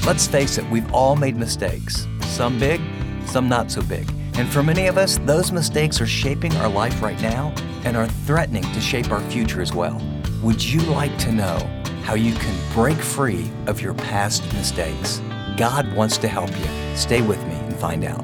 Let's face it, we've all made mistakes. Some big, some not so big. And for many of us, those mistakes are shaping our life right now and are threatening to shape our future as well. Would you like to know how you can break free of your past mistakes? God wants to help you. Stay with me and find out.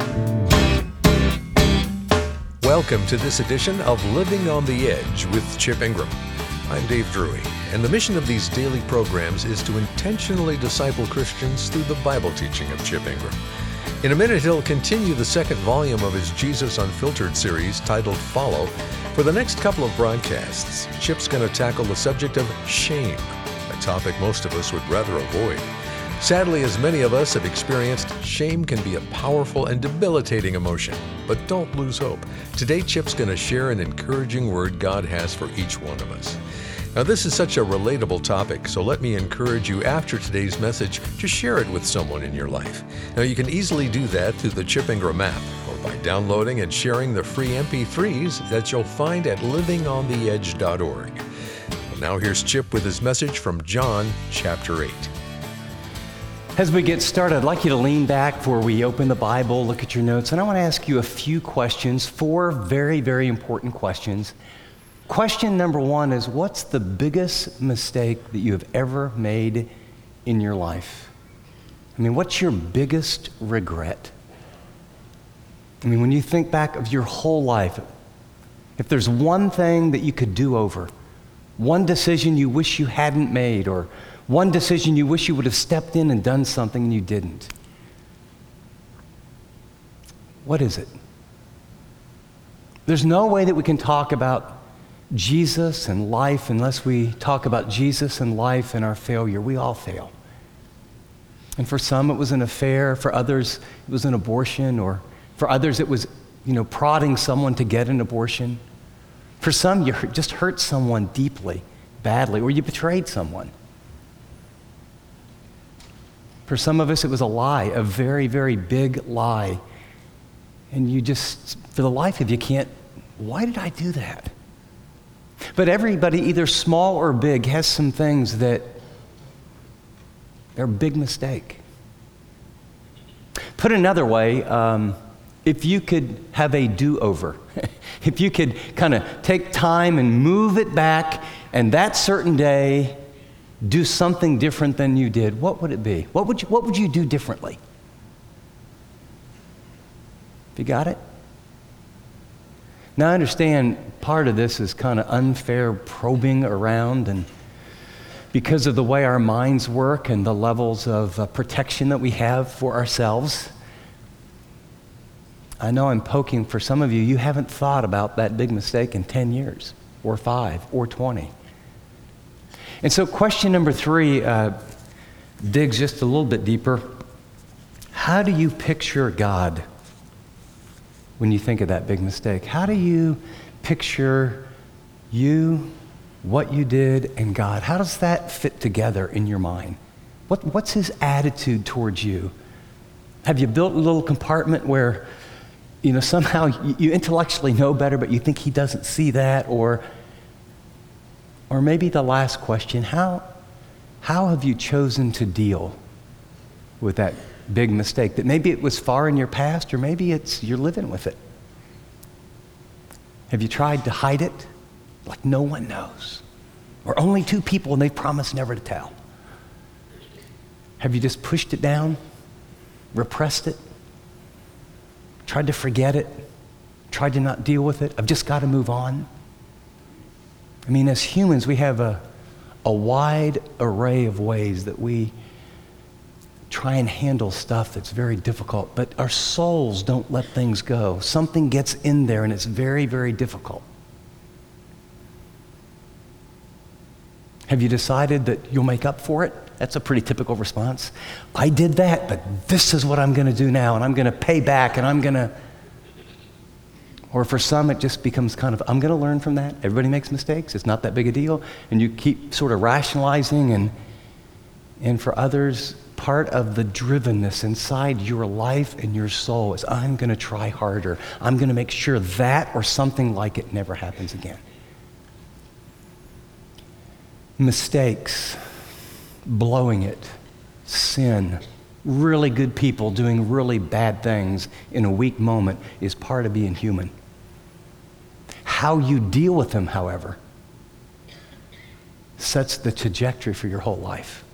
Welcome to this edition of Living on the Edge with Chip Ingram. I'm Dave Drury, and the mission of these daily programs is to intentionally disciple Christians through the Bible teaching of Chip Ingram. In a minute, he'll continue the second volume of his Jesus Unfiltered series titled Follow. For the next couple of broadcasts, Chip's going to tackle the subject of shame, a topic most of us would rather avoid. Sadly, as many of us have experienced, shame can be a powerful and debilitating emotion. But don't lose hope. Today, Chip's going to share an encouraging word God has for each one of us. Now, this is such a relatable topic, so let me encourage you after today's message to share it with someone in your life. Now, you can easily do that through the Chip Ingram app or by downloading and sharing the free MP3s that you'll find at livingontheedge.org. Well, now here's Chip with his message from John chapter 8. As we get started, I'd like you to lean back before we open the Bible, look at your notes, and I want to ask you a few questions, 4 very, very important questions. Question number 1 is, what's the biggest mistake that you have ever made in your life? I mean, what's your biggest regret? I mean, when you think back of your whole life, if there's one thing that you could do over, one decision you wish you hadn't made, or one decision you wish you would have stepped in and done something and you didn't, what is it? There's no way that we can talk about Jesus and life unless we talk about Jesus and life and our failure. We all fail. And for some it was an affair, for others it was an abortion, or for others it was, prodding someone to get an abortion. For some you just hurt someone deeply, badly, or you betrayed someone. For some of us it was a lie, a very, very big lie. And you just, for the life of you, can't, why did I do that? But everybody, either small or big, has some things that are a big mistake. Put another way, if you could have a do-over, if you could kind of take time and move it back, and that certain day do something different than you did, what would it be? What would you do differently? You got it? Now, I understand part of this is kind of unfair probing around, and because of the way our minds work and the levels of protection that we have for ourselves, I know I'm poking for some of you. You haven't thought about that big mistake in 10 years, or 5, or 20. And so question number 3 digs just a little bit deeper. How do you picture God when you think of that big mistake? How do you picture you, what you did, and God? How does that fit together in your mind? What's his attitude towards you? Have you built a little compartment where, somehow you intellectually know better, but you think he doesn't see that? Or maybe the last question, how have you chosen to deal with that big mistake that maybe it was far in your past, or maybe you're living with it? Have you tried to hide it like no one knows, or only 2 people and they've promised never to tell? Have you just pushed it down, repressed it, tried to forget it, tried to not deal with it? I've just got to move on. I mean, as humans, we have a wide array of ways that we try and handle stuff that's very difficult, but our souls don't let things go. Something gets in there and it's very, very difficult. Have you decided that you'll make up for it? That's a pretty typical response. I did that, but this is what I'm going to do now, and I'm going to pay back, and I'm going to... Or for some, it just becomes kind of, I'm going to learn from that. Everybody makes mistakes. It's not that big a deal. And you keep sort of rationalizing, and for others, part of the drivenness inside your life and your soul is, I'm going to try harder. I'm going to make sure that or something like it never happens again. Mistakes, blowing it, sin, really good people doing really bad things in a weak moment is part of being human. How you deal with them, however, sets the trajectory for your whole life.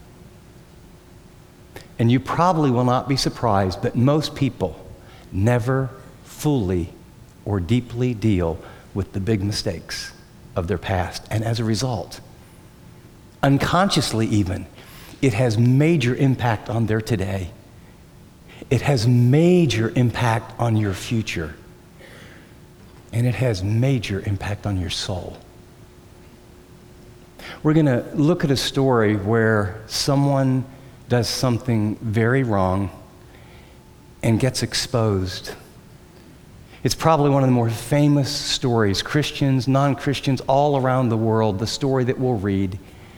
And you probably will not be surprised, but most people never fully or deeply deal with the big mistakes of their past. And as a result, unconsciously even, it has major impact on their today. It has major impact on your future. And it has major impact on your soul. We're going to look at a story where someone does something very wrong and gets exposed. It's probably one of the more famous stories, Christians, non-Christians, all around the world, the story that we'll read.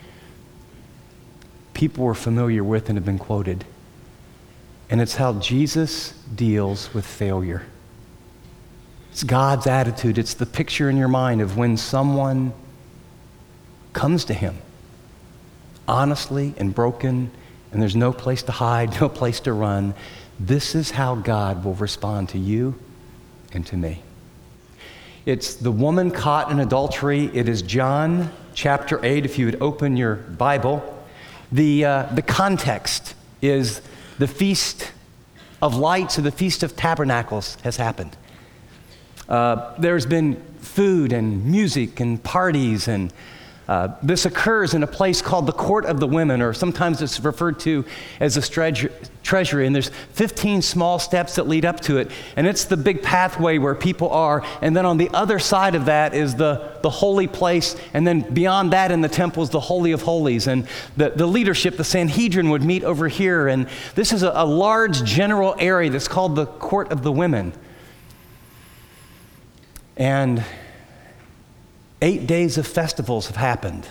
People were familiar with and have been quoted. And it's how Jesus deals with failure. It's God's attitude. It's the picture in your mind of when someone comes to him honestly and broken, and there's no place to hide, no place to run. This is how God will respond to you and to me. It's the woman caught in adultery. It is John chapter 8, if you would open your Bible. The context is the Feast of Lights or the Feast of Tabernacles has happened. There's been food and music and parties, and this occurs in a place called the Court of the Women, or sometimes it's referred to as the treasury, and there's 15 small steps that lead up to it, and it's the big pathway where people are, and then on the other side of that is the holy place, and then beyond that in the temple is the Holy of Holies, and the leadership, the Sanhedrin, would meet over here, and this is a large general area that's called the Court of the Women. And 8 days of festivals have happened.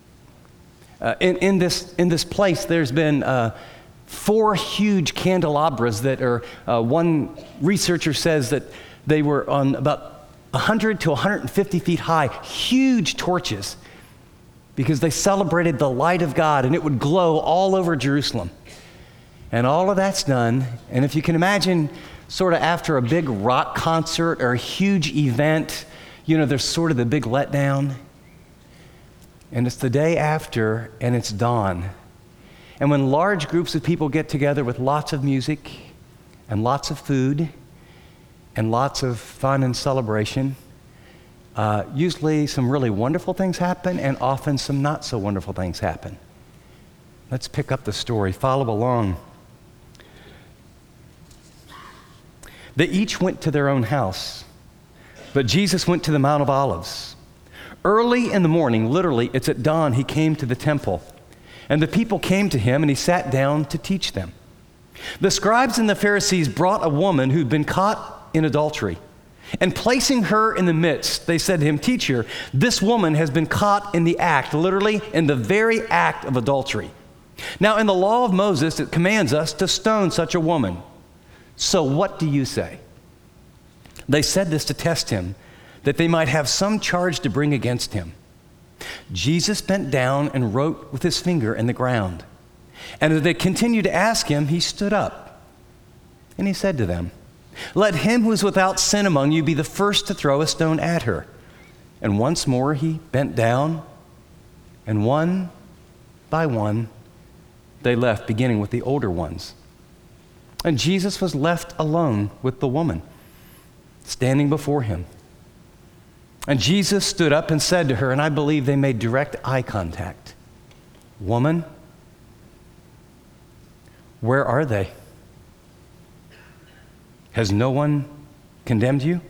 In this place, there's been 4 huge candelabras that are, one researcher says that they were on about 100 to 150 feet high, huge torches, because they celebrated the light of God, and it would glow all over Jerusalem. And all of that's done, and if you can imagine, sort of after a big rock concert or a huge event, you know, there's sort of the big letdown. And it's the day after, and it's dawn. And when large groups of people get together with lots of music and lots of food and lots of fun and celebration, usually some really wonderful things happen, and often some not so wonderful things happen. Let's pick up the story. Follow along. They each went to their own house, but Jesus went to the Mount of Olives. Early in the morning, literally, it's at dawn, he came to the temple. And the people came to him, and he sat down to teach them. The scribes and the Pharisees brought a woman who'd been caught in adultery. And placing her in the midst, they said to him, "Teacher, this woman has been caught in the act," literally in the very act of adultery. Now, in the law of Moses, it commands us to stone such a woman. So what do you say? They said this to test him, that they might have some charge to bring against him. Jesus bent down and wrote with his finger in the ground. And as they continued to ask him, he stood up. And he said to them, "Let him who is without sin among you be the first to throw a stone at her." And once more he bent down, and one by one they left, beginning with the older ones. And Jesus was left alone with the woman, standing before him. And Jesus stood up and said to her, and I believe they made direct eye contact, "Woman, where are they? Has no one condemned you?"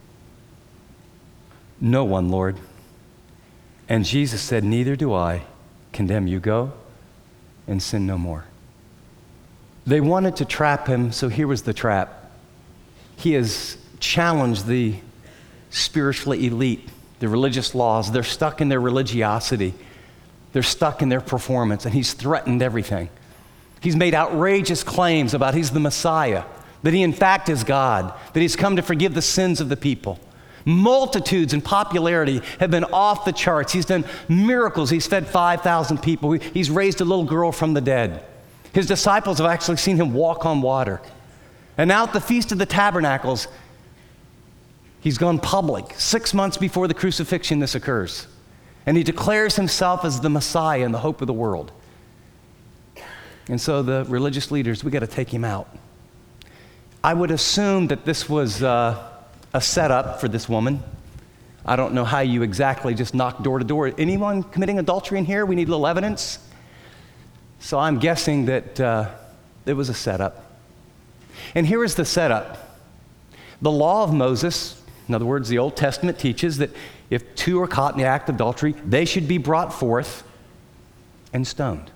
"No one, Lord." And Jesus said, "Neither do I condemn you. Go and sin no more." They wanted to trap him, so here was the trap. He has challenged the spiritually elite, the religious laws. They're stuck in their religiosity. They're stuck in their performance, and he's threatened everything. He's made outrageous claims about he's the Messiah, that he in fact is God, that he's come to forgive the sins of the people. Multitudes and popularity have been off the charts. He's done miracles. He's fed 5,000 people. He's raised a little girl from the dead. His disciples have actually seen him walk on water. And now at the Feast of the Tabernacles, he's gone public. 6 months before the crucifixion, this occurs. And he declares himself as the Messiah and the hope of the world. And so the religious leaders, we got to take him out. I would assume that this was a setup for this woman. I don't know how you exactly just knock door to door. Anyone committing adultery in here? We need a little evidence. So I'm guessing that it was a setup. And here is the setup. The law of Moses, in other words, the Old Testament teaches that if two are caught in the act of adultery, they should be brought forth and stoned.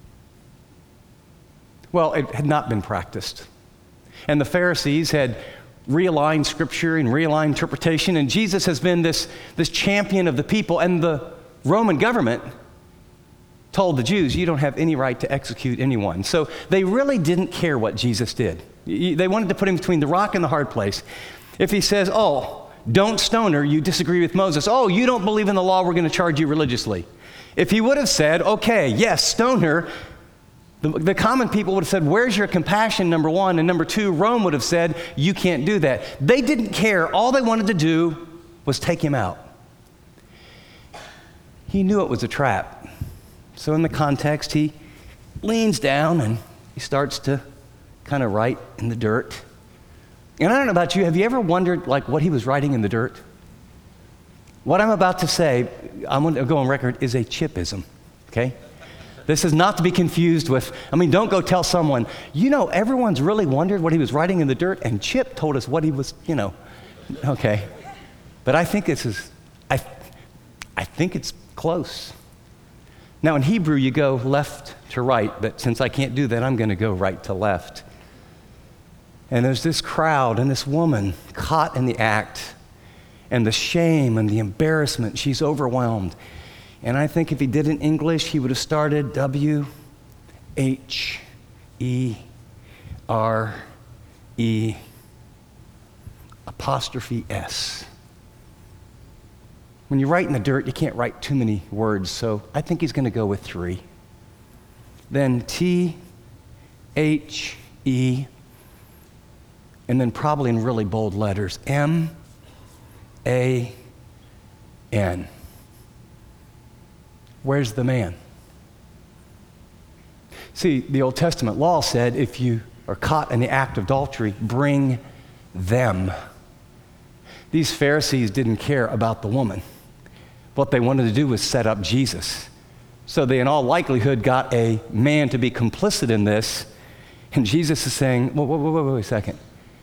Well, it had not been practiced. And the Pharisees had realigned Scripture and realigned interpretation, and Jesus has been this champion of the people, and the Roman government told the Jews, you don't have any right to execute anyone. So they really didn't care what Jesus did. They wanted to put him between the rock and the hard place. If he says, oh, don't stone her, you disagree with Moses. Oh, you don't believe in the law, we're going to charge you religiously. If he would have said, okay, yes, stone her, the common people would have said, where's your compassion, number one? And number two, Rome would have said, you can't do that. They didn't care. All they wanted to do was take him out. He knew it was a trap. So in the context, he leans down and he starts to kind of write in the dirt. And I don't know about you, have you ever wondered like what he was writing in the dirt? What I'm about to say, I'm going to go on record, is a Chipism, okay? This is not to be confused with, don't go tell someone, everyone's really wondered what he was writing in the dirt, and Chip told us what he was, okay. But I think I think it's close. Now in Hebrew, you go left to right, but since I can't do that, I'm going to go right to left. And there's this crowd and this woman caught in the act, and the shame and the embarrassment, she's overwhelmed. And I think if he did in English, he would have started W-H-E-R-E''S. When you write in the dirt, you can't write too many words, so I think he's going to go with 3. Then T-H-E, and then probably in really bold letters, M-A-N. Where's the man? See, the Old Testament law said if you are caught in the act of adultery, bring them. These Pharisees didn't care about the woman. What they wanted to do was set up Jesus. So they, in all likelihood, got a man to be complicit in this. And Jesus is saying, wait a second.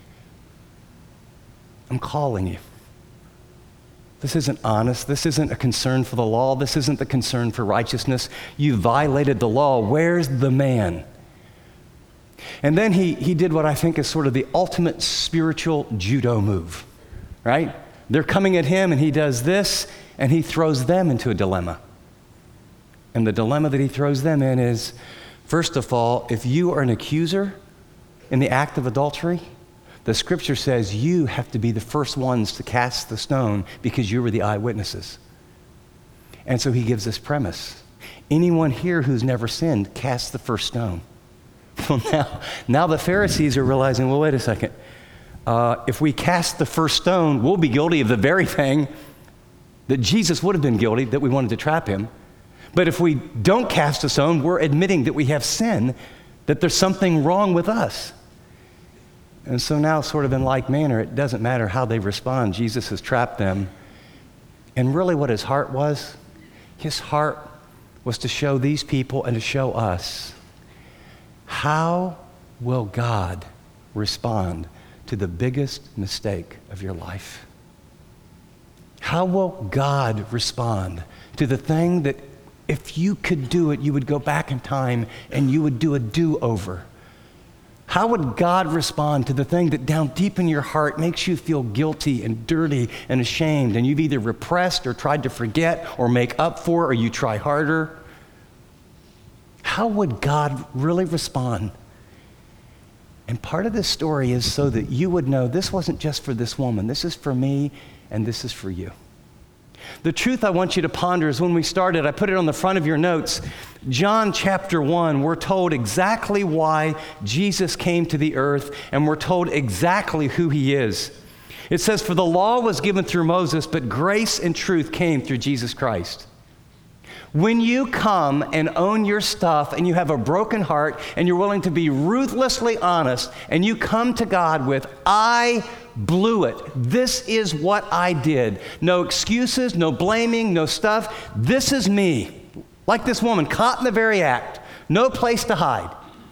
I'm calling you. This isn't honest. This isn't a concern for the law. This isn't the concern for righteousness. You violated the law. Where's the man? And then he did what I think is sort of the ultimate spiritual judo move, right? They're coming at him, and he does this, and he throws them into a dilemma. And the dilemma that he throws them in is, first of all, if you are an accuser in the act of adultery, the Scripture says you have to be the first ones to cast the stone because you were the eyewitnesses. And so he gives this premise. Anyone here who's never sinned, cast the first stone. Well, now the Pharisees are realizing, well, wait a second. If we cast the first stone, we'll be guilty of the very thing that Jesus would have been guilty, that we wanted to trap him. But if we don't cast a stone, we're admitting that we have sin, that there's something wrong with us. And so now, sort of in like manner, it doesn't matter how they respond. Jesus has trapped them. And really what his heart was to show these people and to show us, how will God respond to the biggest mistake of your life? How will God respond to the thing that if you could do it, you would go back in time and you would do a do-over? How would God respond to the thing that down deep in your heart makes you feel guilty and dirty and ashamed, and you've either repressed or tried to forget or make up for, or you try harder? How would God really respond? And part of this story is so that you would know this wasn't just for this woman. This is for me, and this is for you. The truth I want you to ponder is when we started, I put it on the front of your notes. John chapter 1, we're told exactly why Jesus came to the earth, and we're told exactly who he is. It says, "For the law was given through Moses, but grace and truth came through Jesus Christ." When you come and own your stuff and you have a broken heart and you're willing to be ruthlessly honest and you come to God with, "I blew it. This is what I did." No excuses, no blaming, no stuff. This is me. Like this woman, caught in the very act. No place to hide.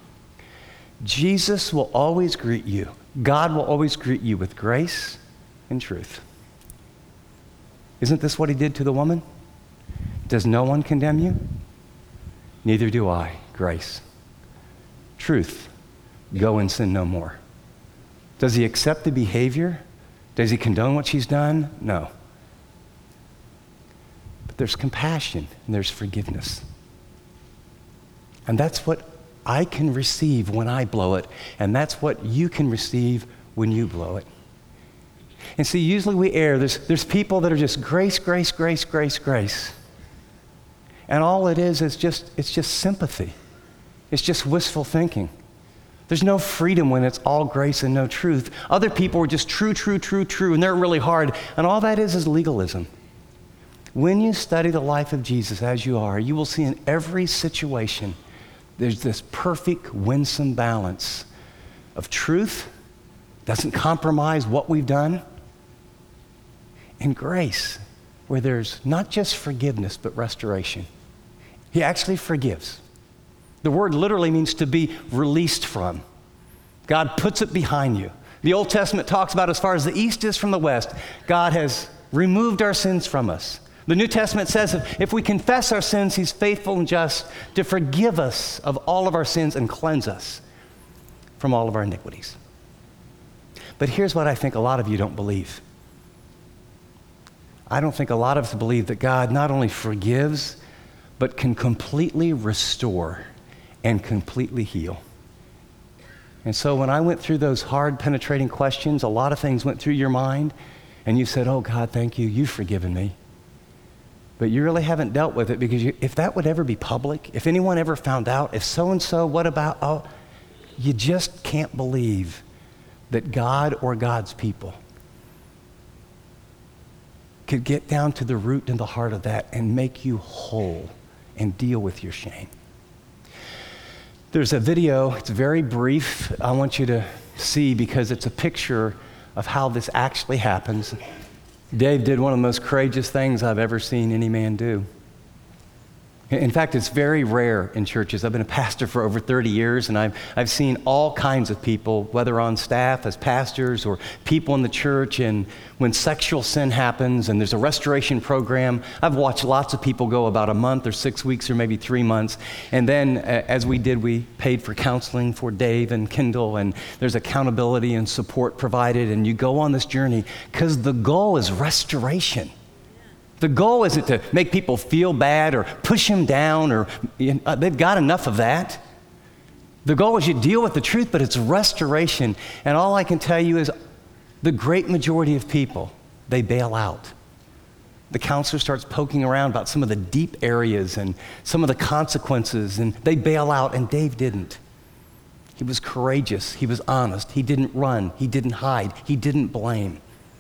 Jesus will always greet you. God will always greet you with grace and truth. Isn't this what he did to the woman? Does no one condemn you? Neither do I. Grace. Truth. Go and sin no more. Does he accept the behavior? Does he condone what she's done? No. But there's compassion and there's forgiveness. And that's what I can receive when I blow it, and that's what you can receive when you blow it. And see, usually we err. There's people that are just grace, grace, grace, grace, grace. And all it is it's just sympathy. It's just wistful thinking. There's no freedom when it's all grace and no truth. Other people are just true, true, true, true, and they're really hard. And all that is legalism. When you study the life of Jesus as you are, you will see in every situation there's this perfect, winsome balance of truth, doesn't compromise what we've done, and grace, where there's not just forgiveness, but restoration. He actually forgives. The word literally means to be released from. God puts it behind you. The Old Testament talks about as far as the east is from the west, God has removed our sins from us. The New Testament says if we confess our sins, he's faithful and just to forgive us of all of our sins and cleanse us from all of our iniquities. But here's what I think a lot of you don't believe. I don't think a lot of us believe that God not only forgives, but can completely restore and completely heal. And so when I went through those hard, penetrating questions, a lot of things went through your mind, and you said, "Oh, God, thank you. You've forgiven me." But you really haven't dealt with it, because if that would ever be public, if anyone ever found out, if so-and-so, what about, oh, you just can't believe that God or God's people could get down to the root and the heart of that and make you whole and deal with your shame. There's a video, it's very brief, I want you to see because it's a picture of how this actually happens. Dave did one of the most courageous things I've ever seen any man do. In fact, it's very rare in churches. I've been a pastor for over 30 years, and I've seen all kinds of people, whether on staff as pastors or people in the church, and when sexual sin happens and there's a restoration program, I've watched lots of people go about a month or 6 weeks or maybe 3 months, and then as we did, we paid for counseling for Dave and Kendall, and there's accountability and support provided, and you go on this journey because the goal is restoration. The goal isn't to make people feel bad or push them down, or they've got enough of that. The goal is you deal with the truth, but it's restoration. And all I can tell you is the great majority of people, they bail out. The counselor starts poking around about some of the deep areas and some of the consequences, and they bail out, and Dave didn't. He was courageous. He was honest. He didn't run. He didn't hide. He didn't blame.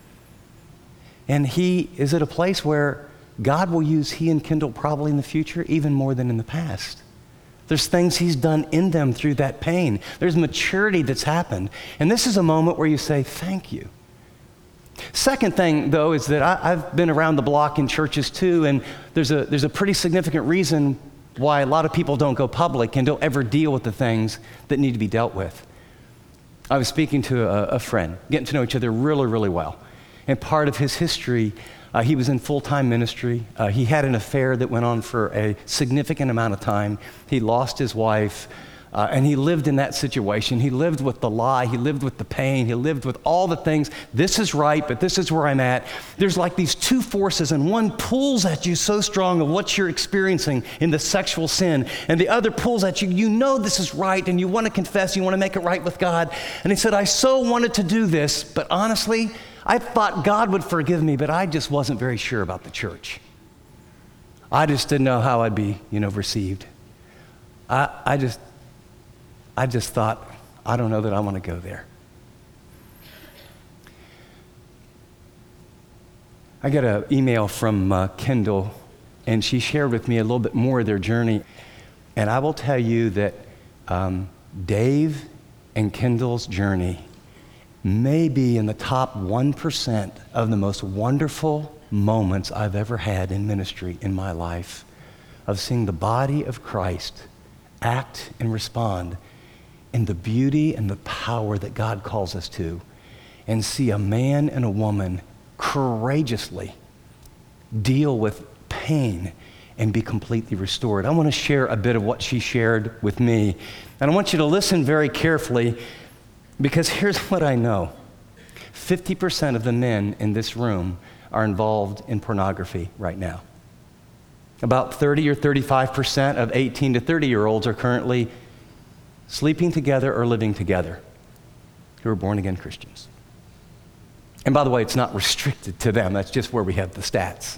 And he is at a place where God will use he and Kendall probably in the future even more than in the past. There's things he's done in them through that pain. There's maturity that's happened. And this is a moment where you say, thank you. Second thing, though, is that I've been around the block in churches too, and there's a pretty significant reason why a lot of people don't go public and don't ever deal with the things that need to be dealt with. I was speaking to a friend, getting to know each other really, really well. And part of his history, he was in full-time ministry. He had an affair that went on for a significant amount of time. He lost his wife, and he lived in that situation. He lived with the lie. He lived with the pain. He lived with all the things. This is right, but this is where I'm at. There's like these two forces, and one pulls at you so strong of what you're experiencing in the sexual sin, and the other pulls at you. You know this is right, and you want to confess. You want to make it right with God. And he said, I so wanted to do this, but honestly, I thought God would forgive me, but I just wasn't very sure about the church. I just didn't know how I'd be, received. I just thought, I don't know that I want to go there. I got an email from Kendall, and she shared with me a little bit more of their journey. And I will tell you that Dave and Kendall's journey may be in the top 1% of the most wonderful moments I've ever had in ministry in my life, of seeing the body of Christ act and respond in the beauty and the power that God calls us to, and see a man and a woman courageously deal with pain and be completely restored. I want to share a bit of what she shared with me, and I want you to listen very carefully, because here's what I know. 50% of the men in this room are involved in pornography right now. About 30 or 35% of 18 to 30-year-olds are currently sleeping together or living together who are born-again Christians. And by the way, it's not restricted to them. That's just where we have the stats.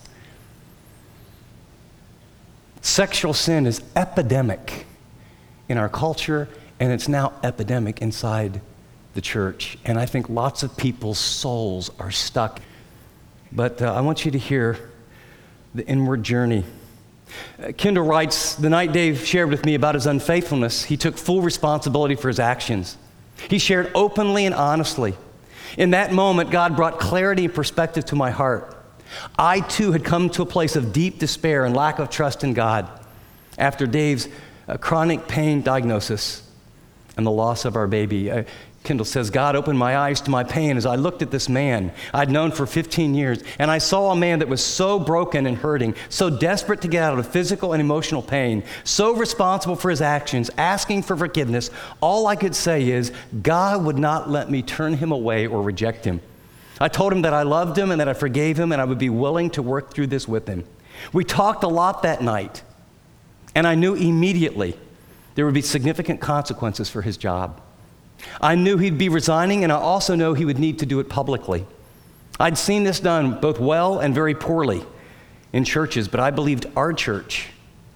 Sexual sin is epidemic in our culture, and it's now epidemic inside the church. And I think lots of people's souls are stuck. But I want you to hear the inward journey. Kendall writes, the night Dave shared with me about his unfaithfulness, he took full responsibility for his actions. He shared openly and honestly. In that moment, God brought clarity and perspective to my heart. I, too, had come to a place of deep despair and lack of trust in God after Dave's chronic pain diagnosis and the loss of our baby. Kendall says, God opened my eyes to my pain as I looked at this man I'd known for 15 years, and I saw a man that was so broken and hurting, so desperate to get out of physical and emotional pain, so responsible for his actions, asking for forgiveness. All I could say is, God would not let me turn him away or reject him. I told him that I loved him and that I forgave him and I would be willing to work through this with him. We talked a lot that night, and I knew immediately there would be significant consequences for his job. I knew he'd be resigning, and I also know he would need to do it publicly. I'd seen this done both well and very poorly in churches, but I believed our church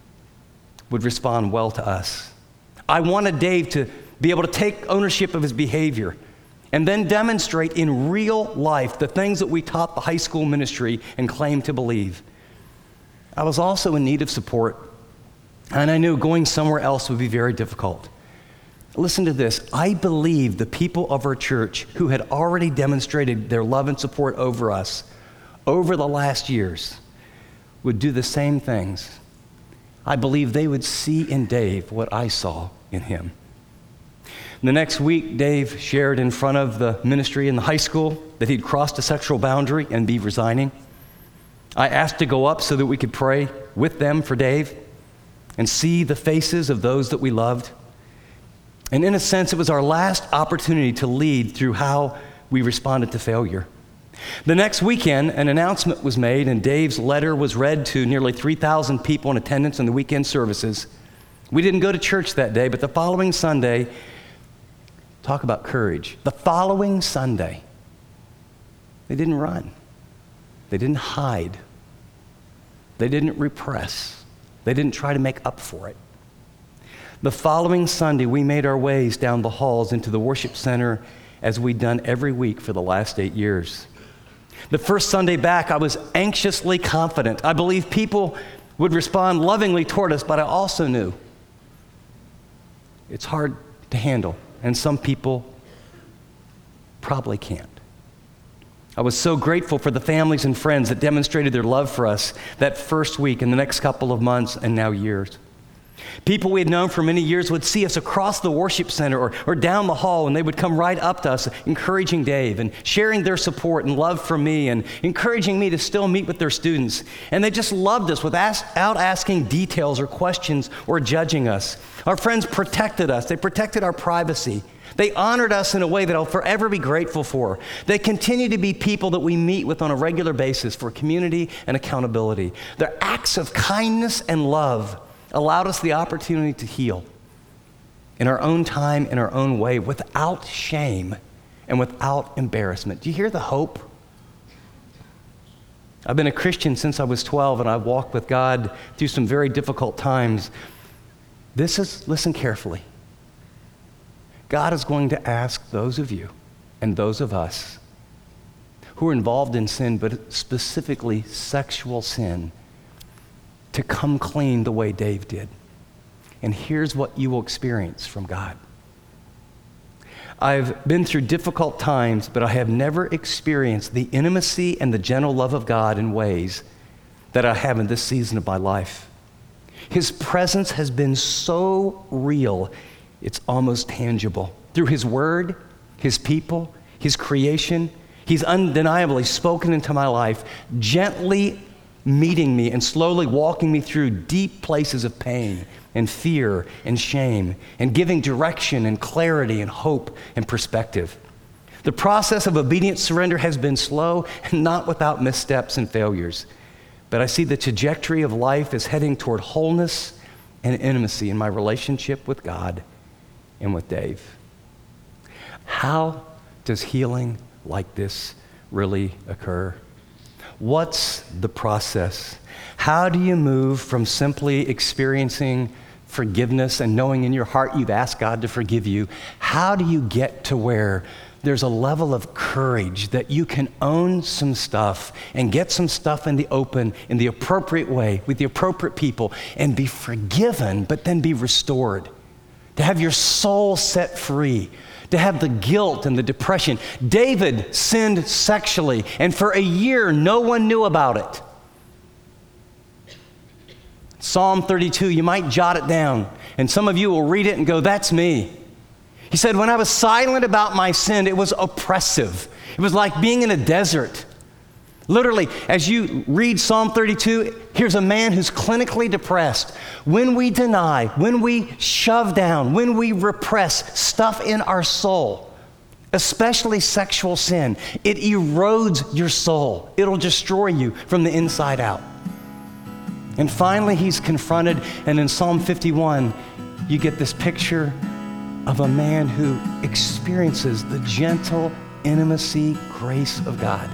would respond well to us. I wanted Dave to be able to take ownership of his behavior and then demonstrate in real life the things that we taught the high school ministry and claimed to believe. I was also in need of support, and I knew going somewhere else would be very difficult. Listen to this. I believe the people of our church who had already demonstrated their love and support over us over the last years would do the same things. I believe they would see in Dave what I saw in him. The next week, Dave shared in front of the ministry in the high school that he'd crossed a sexual boundary and be resigning. I asked to go up so that we could pray with them for Dave and see the faces of those that we loved. And in a sense, it was our last opportunity to lead through how we responded to failure. The next weekend, an announcement was made, and Dave's letter was read to nearly 3,000 people in attendance in the weekend services. We didn't go to church that day, but the following Sunday, talk about courage. The following Sunday, they didn't run. They didn't hide. They didn't repress. They didn't try to make up for it. The following Sunday, we made our ways down the halls into the worship center as we'd done every week for the last 8 years. The first Sunday back, I was anxiously confident. I believed people would respond lovingly toward us, but I also knew it's hard to handle, and some people probably can't. I was so grateful for the families and friends that demonstrated their love for us that first week and the next couple of months and now years. People we had known for many years would see us across the worship center or down the hall, and they would come right up to us, encouraging Dave and sharing their support and love for me and encouraging me to still meet with their students. And they just loved us without asking details or questions or judging us. Our friends protected us. They protected our privacy. They honored us in a way that I'll forever be grateful for. They continue to be people that we meet with on a regular basis for community and accountability. Their acts of kindness and love allowed us the opportunity to heal in our own time, in our own way, without shame and without embarrassment. Do you hear the hope I've been a Christian since I was 12, and I've walked with God through some very difficult times. Listen carefully. God is going to ask those of you and those of us who are involved in sin, but specifically sexual sin, to come clean the way Dave did. And here's what you will experience from God. I've been through difficult times, but I have never experienced the intimacy and the gentle love of God in ways that I have in this season of my life. His presence has been so real, it's almost tangible. Through His Word, His people, His creation, He's undeniably spoken into my life, gently meeting me and slowly walking me through deep places of pain and fear and shame, and giving direction and clarity and hope and perspective. The process of obedient surrender has been slow and not without missteps and failures. But I see the trajectory of life is heading toward wholeness and intimacy in my relationship with God and with Dave. How does healing like this really occur? What's the process? How do you move from simply experiencing forgiveness and knowing in your heart you've asked God to forgive you? How do you get to where there's a level of courage that you can own some stuff and get some stuff in the open in the appropriate way with the appropriate people and be forgiven, but then be restored? To have your soul set free, to have the guilt and the depression. David sinned sexually, and for a year, no one knew about it. Psalm 32, you might jot it down, and some of you will read it and go, that's me. He said, when I was silent about my sin, it was oppressive. It was like being in a desert. Literally, as you read Psalm 32, here's a man who's clinically depressed. When we deny, when we shove down, when we repress stuff in our soul, especially sexual sin, it erodes your soul. It'll destroy you from the inside out. And finally, he's confronted, and in Psalm 51, you get this picture of a man who experiences the gentle intimacy, grace of God.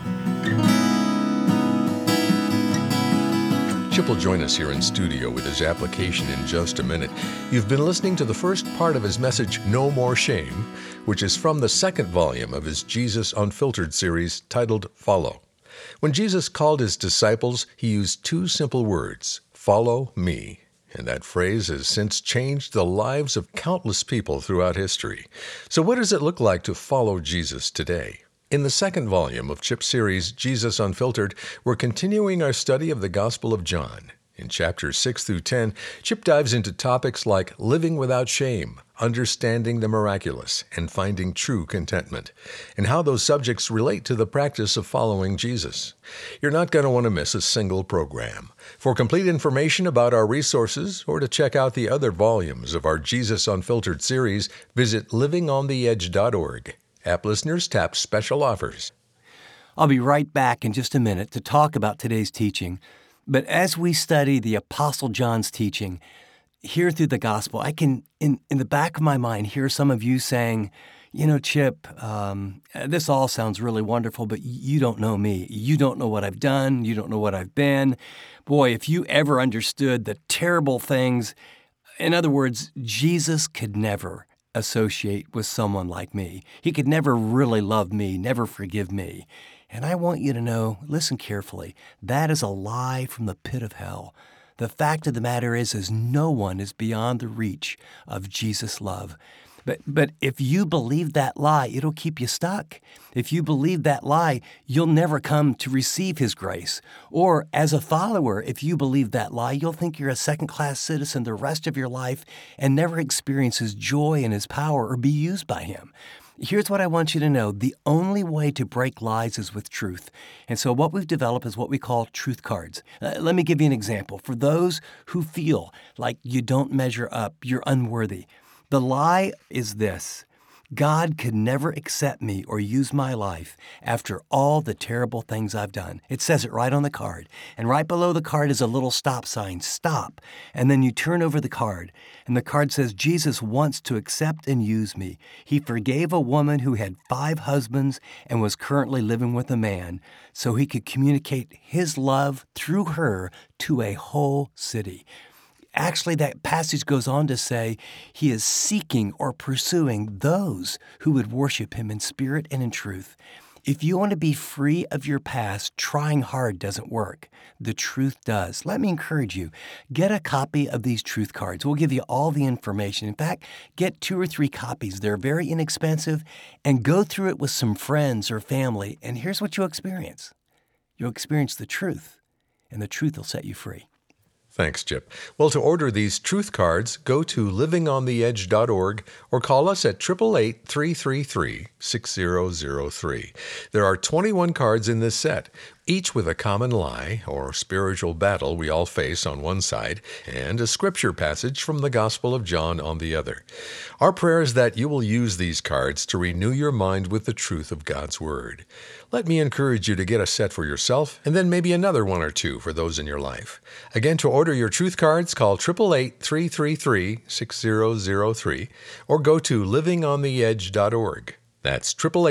Chip will join us here in studio with his application in just a minute. You've been listening to the first part of his message, No More Shame, which is from the second volume of his Jesus Unfiltered series titled Follow. When Jesus called his disciples, he used two simple words, follow me. And that phrase has since changed the lives of countless people throughout history. So what does it look like to follow Jesus today? In the second volume of Chip's series, Jesus Unfiltered, we're continuing our study of the Gospel of John. In chapters 6 through 10, Chip dives into topics like living without shame, understanding the miraculous, and finding true contentment, and how those subjects relate to the practice of following Jesus. You're not going to want to miss a single program. For complete information about our resources or to check out the other volumes of our Jesus Unfiltered series, visit livingontheedge.org. App listeners tap special offers. I'll be right back in just a minute to talk about today's teaching. But as we study the Apostle John's teaching, here through the gospel, I can, in the back of my mind, hear some of you saying, you know, Chip, this all sounds really wonderful, but you don't know me. You don't know what I've done. You don't know what I've been. Boy, if you ever understood the terrible things, in other words, Jesus could never associate with someone like me. He could never really love me, never forgive me. And I want you to know, listen carefully, that is a lie from the pit of hell. The fact of the matter is no one is beyond the reach of Jesus' love. But if you believe that lie, it'll keep you stuck. If you believe that lie, you'll never come to receive His grace. Or as a follower, if you believe that lie, you'll think you're a second-class citizen the rest of your life and never experience His joy and His power or be used by Him. Here's what I want you to know. The only way to break lies is with truth. And so what we've developed is what we call truth cards. Let me give you an example. For those who feel like you don't measure up, you're unworthy, the lie is this. God could never accept me or use my life after all the terrible things I've done. It says it right on the card. And right below the card is a little stop sign, stop. And then you turn over the card, and the card says, Jesus wants to accept and use me. He forgave a woman who had 5 husbands and was currently living with a man, so he could communicate his love through her to a whole city. Actually, that passage goes on to say he is seeking or pursuing those who would worship him in spirit and in truth. If you want to be free of your past, trying hard doesn't work. The truth does. Let me encourage you. Get a copy of these truth cards. We'll give you all the information. In fact, get 2 or 3 copies. They're very inexpensive, and go through it with some friends or family. And here's what you'll experience. You'll experience the truth, and the truth will set you free. Thanks, Chip. Well, to order these truth cards, go to livingontheedge.org or call us at 888-333-6003. There are 21 cards in this set, each with a common lie or spiritual battle we all face on one side and a scripture passage from the Gospel of John on the other. Our prayer is that you will use these cards to renew your mind with the truth of God's Word. Let me encourage you to get a set for yourself and then maybe another 1 or 2 for those in your life. Again, to order your truth cards, call 888-333-6003 or go to livingontheedge.org. That's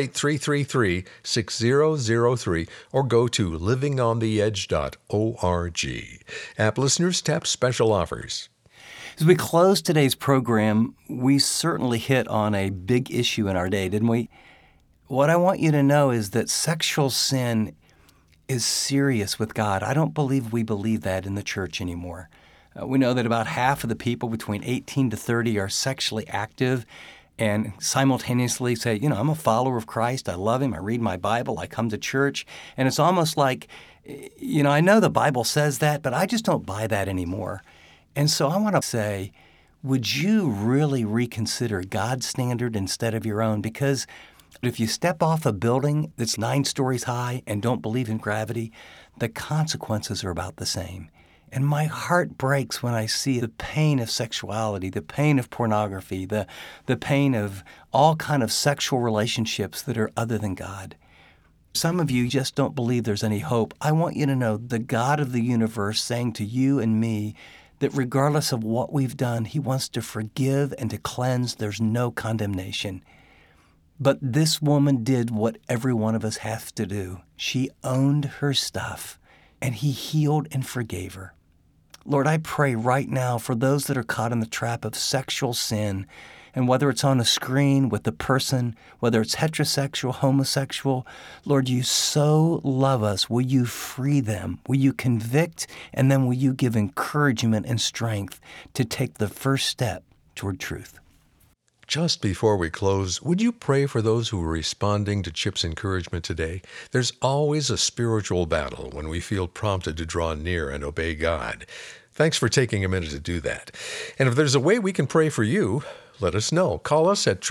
888-333-6003 or go to livingontheedge.org. App listeners, tap special offers. As we close today's program, we certainly hit on a big issue in our day, didn't we? What I want you to know is that sexual sin is serious with God. I don't believe we believe that in the church anymore. We know that about half of the people between 18 to 30 are sexually active and simultaneously say, I'm a follower of Christ. I love him. I read my Bible. I come to church. And it's almost like, I know the Bible says that, but I just don't buy that anymore. And so I want to say, would you really reconsider God's standard instead of your own? Because if you step off a building that's 9 stories high and don't believe in gravity, the consequences are about the same. And my heart breaks when I see the pain of sexuality, the pain of pornography, the pain of all kind of sexual relationships that are other than God. Some of you just don't believe there's any hope. I want you to know the God of the universe saying to you and me that regardless of what we've done, he wants to forgive and to cleanse. There's no condemnation. But this woman did what every one of us has to do. She owned her stuff, and he healed and forgave her. Lord, I pray right now for those that are caught in the trap of sexual sin, and whether it's on a screen with a person, whether it's heterosexual, homosexual, Lord, you so love us. Will you free them? Will you convict? And then will you give encouragement and strength to take the first step toward truth? Just before we close, would you pray for those who are responding to Chip's encouragement today? There's always a spiritual battle when we feel prompted to draw near and obey God. Thanks for taking a minute to do that. And if there's a way we can pray for you, let us know. Call us at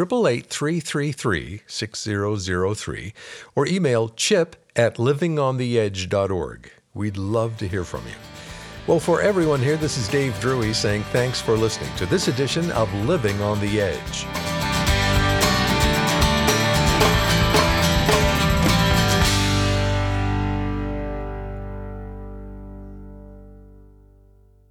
888-333-6003 or email chip@livingontheedge.org. We'd love to hear from you. Well, for everyone here, this is Dave Drury saying thanks for listening to this edition of Living on the Edge.